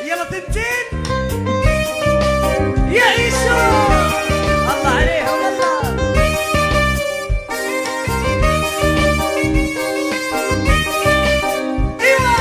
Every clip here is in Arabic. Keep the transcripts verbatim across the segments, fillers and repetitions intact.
يلا تنتين يعيشوا الله عليهم الله. ايوه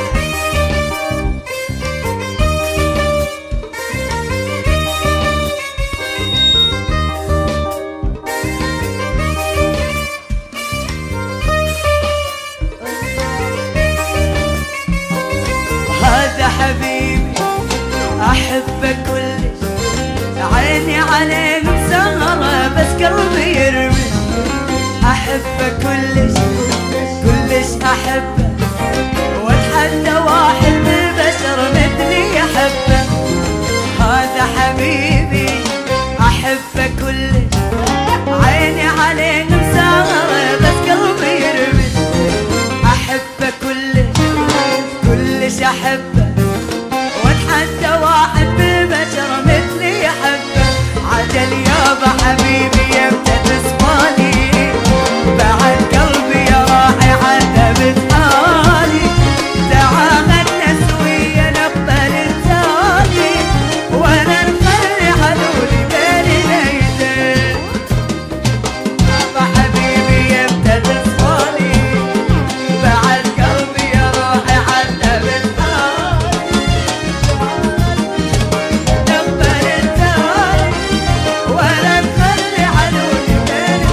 هذا حبيبي احبك كلش، عيني عليك مسهرة بس قلبي يرمي. احبك كلش كلش احبك، واتحدى واحد بالبشر مثلي يحبك. هذا حبيبي احبك كلش، عيني عليك مسهرة بس قلبي يرمي. احبك كلش كلش احبك، واتحدى واحد بالبشر مثلي يحبك. عجل يابا حبيبي يمتى تصفالي، بعد قلبي يا راحي عتبت حالي. تعال نسوية نقبل التالي، وانا نخلي حلولي بين الايدين. يابا حبيبي يمتى تصفالي، بعد قلبي يا راحي عتبت حالي. نقبل التالي وانا نخلي حلولي بين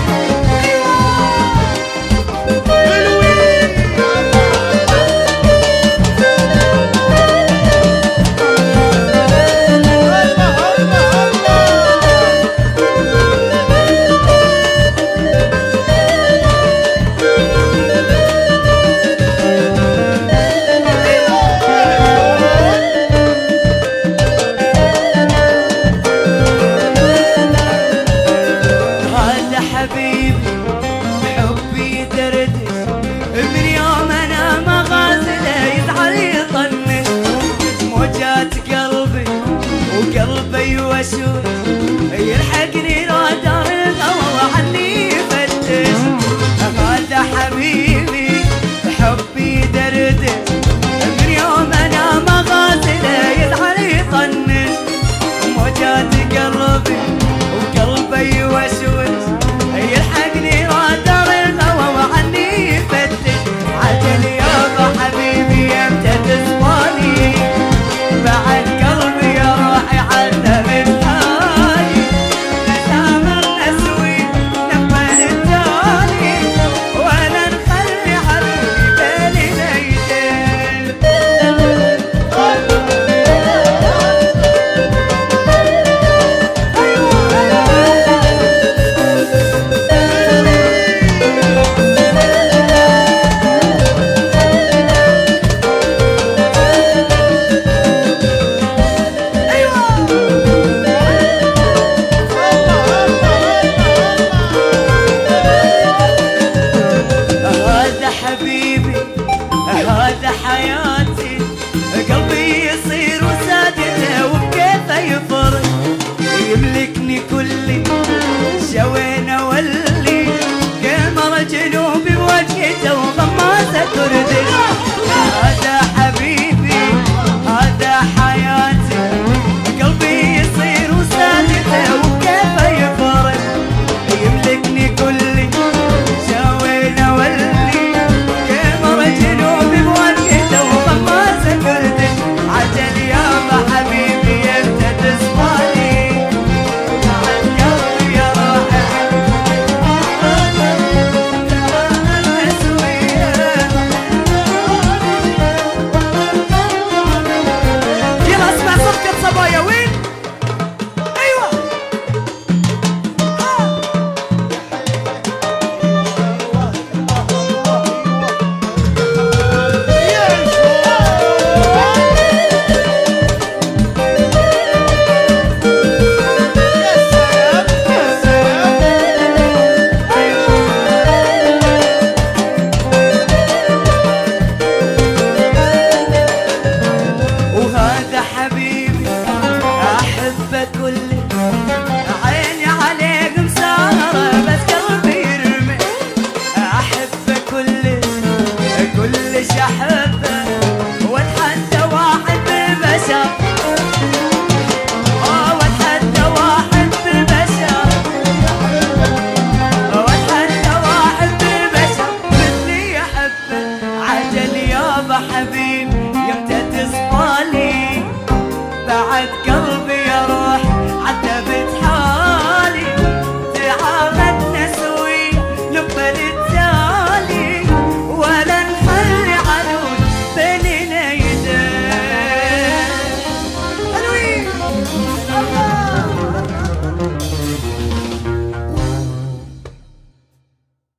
هذا حبيبي حبي يدردش، من يوم انا ما غازله يزعل يطنش. موجات قلبي وقلبي يوشوش،